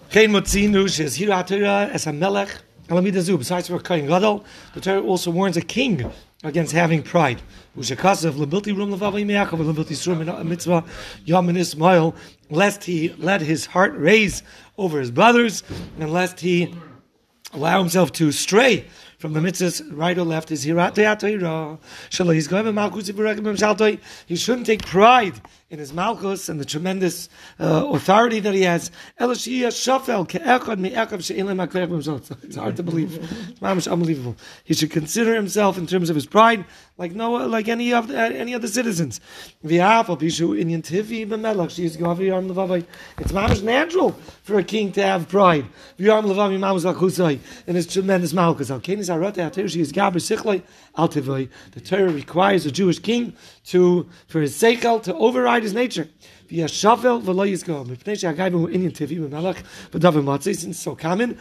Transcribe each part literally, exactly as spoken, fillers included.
Kein Motzinu, she is here at Torah as a melech. Alamidazu, besides for Kohen Gadol, the Torah also warns a king against having pride. Ushakasav lebilti rum levavay me'achav lebilti surim mitzvah yamin Ismail, lest he let his heart raise over his brothers, and lest he allow himself to stray from the mitzvahs, right or left, is hirat te'atayra. Shalom, he's going to malchus ibrahim. He shouldn't take pride in his malchus and the tremendous uh, authority that he has. It's hard to believe. It's unbelievable. He should consider himself in terms of his pride like Noah, like any of the, any other citizens. It's mamish natural for a king to have pride in his tremendous malchus. The Torah requires a Jewish king to, for his seichel, to override his nature. Since it's so common,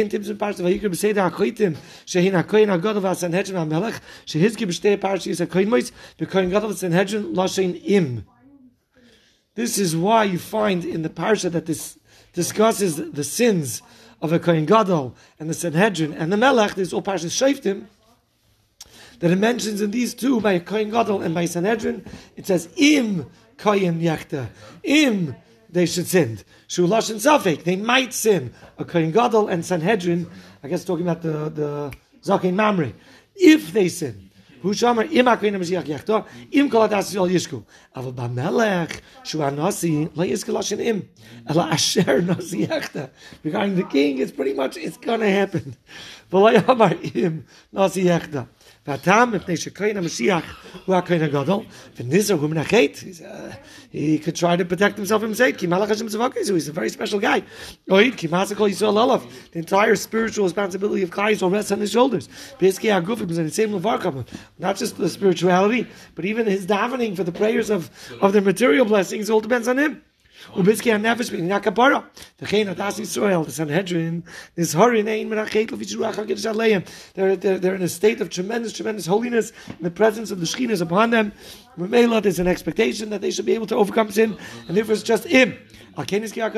this is why you find in the parsha that this discusses the sins of a Kohen Gadol and the Sanhedrin and the Melech. There's all parshas Shoftim that it mentions in these two, by Kohen Gadol and by Sanhedrin. It says im Kohen Yachta, im they should sin. Shu Lashon Safek, they might sin. A Kohen Gadol and Sanhedrin, I guess talking about the the Zaken Mamre, if they sin. Who shamar im Kohen Mashiach Yachta, im Kol Hadas Yol Yishku. Aval Bamelech Shu Anasi Lo Yizkel Lashon im Ela Asher Nasi Yachta. Regarding the king, it's pretty much it's gonna happen. V'lo Yamar im Nasi Yachta. Vatam if Kohen Mashiach who are Kohen Gadol, v'nizar hu menachet. He could try to protect himself from Zayt. Ki Malach Hashem Tzavakesu. He's a very special guy. Oid ki Masakol Yisrael Olav. The entire spiritual responsibility of Klal Yisrael rests on his shoulders. Beiskei Hagufim is in the same levarkam. Not just the spirituality, but even his davening for the prayers of of their material blessings all depends on him. Ubizki HaNefesh B'Nei HaKapara. The Chein Hadas Yisrael, the Sanhedrin, this Horin Ein Menachet L'Vish Ruach HaKodesh Aleim. They're they're they're in a state of tremendous, tremendous holiness, and the presence of the Shekhinah is upon them. Memela, there's an expectation that they should be able to overcome sin, and therefore it's just him. He's much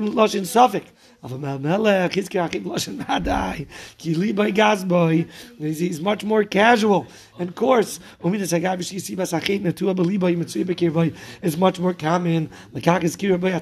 more casual and coarse. It's much more common. It's,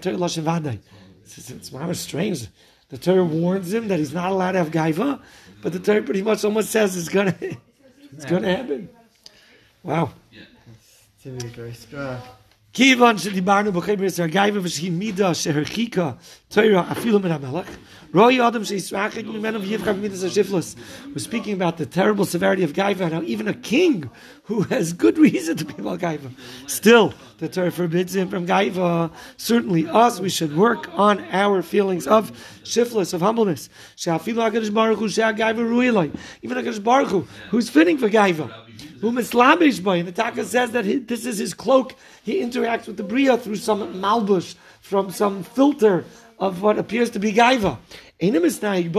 it's rather strange. The Torah warns him that he's not allowed to have gaiva, but the Torah pretty much almost says it's gonna it's gonna happen. Wow. To be very strong. Kivan shedibarnu b'chayber gaiva v'shchi mida sheherchika Torah afilu min hamelach. Roi adam sheisrachik mimenu v'yivchak midas hashiflos. We're speaking about the terrible severity of gaiva, and how even a king who has good reason to be about gaiva, still the Torah forbids him from gaiva. Certainly us, we should work on our feelings of shiflos, of humbleness. She'afilu HaKadosh Baruch Hu she'agaiva ruilai. Even HaKadosh Baruch Hu, who's fitting for gaiva. Whom Islamish boy, and the Taka says that he, this is his cloak. He interacts with the Bria through some malbush, from some filter of what appears to be gaiva. His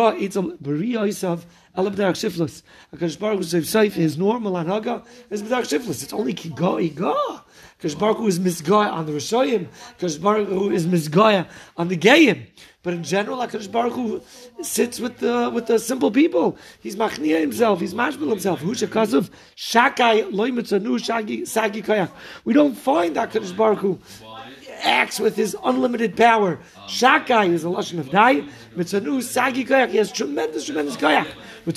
normal anhaga is b'darach shiflus. It's only kigo iga. Kadosh Baruch Hu is misgaya on the Rishoyim. Kadosh Baruch Hu is misgaya on the Gayim. But in general, Kadosh Baruch Hu sits with the with the simple people. He's machnia himself. He's mashbel himself. Hushakasav shakai loy mitzanu shagi sagi koyach. We don't find that Kadosh Baruch Hu acts with his unlimited power. Shakai is a lashon of dai. Mitzanu sagi koyach. He has tremendous, tremendous koyach. We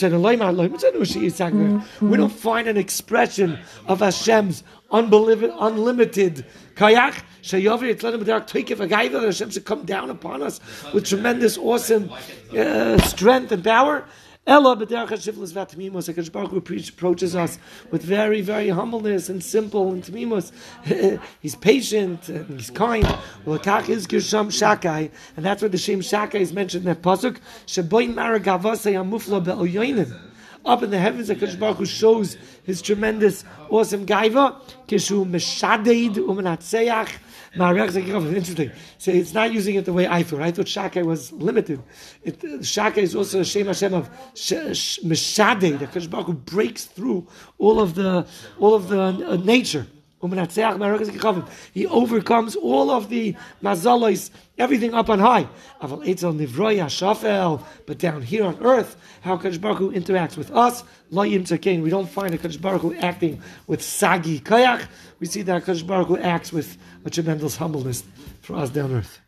don't find an expression of Hashem's unlimited kayach. That Hashem should come down upon us with tremendous, awesome uh, strength and power. Ella b'derech hashiflos v'atmimos. HaKadosh Baruch Hu approaches us with very, very humbleness and simple and tmimos. He's patient and he's kind. L'kach is gersham shakai, and that's where the shem shakai is mentioned in that pasuk. Sheboim maragavasei amufla be'oyonim. Up in the heavens, HaKadosh Baruch Hu shows his tremendous, awesome gaiva. Kishu meshadeid umenatseach. Interesting. So it's not using it the way I thought. I thought Shakai was limited. It, Shakai is also a Shem Hashem of Meshadeh. The Kadosh Baruch Hu breaks through all of the all of the uh, nature. He overcomes all of the mazalos, everything up on high. But down here on earth, how Kadosh Baruch Hu interacts with us, we don't find a Kadosh Baruch Hu acting with sagi kayach. We see that Kadosh Baruch Hu acts with a tremendous humbleness for us down earth.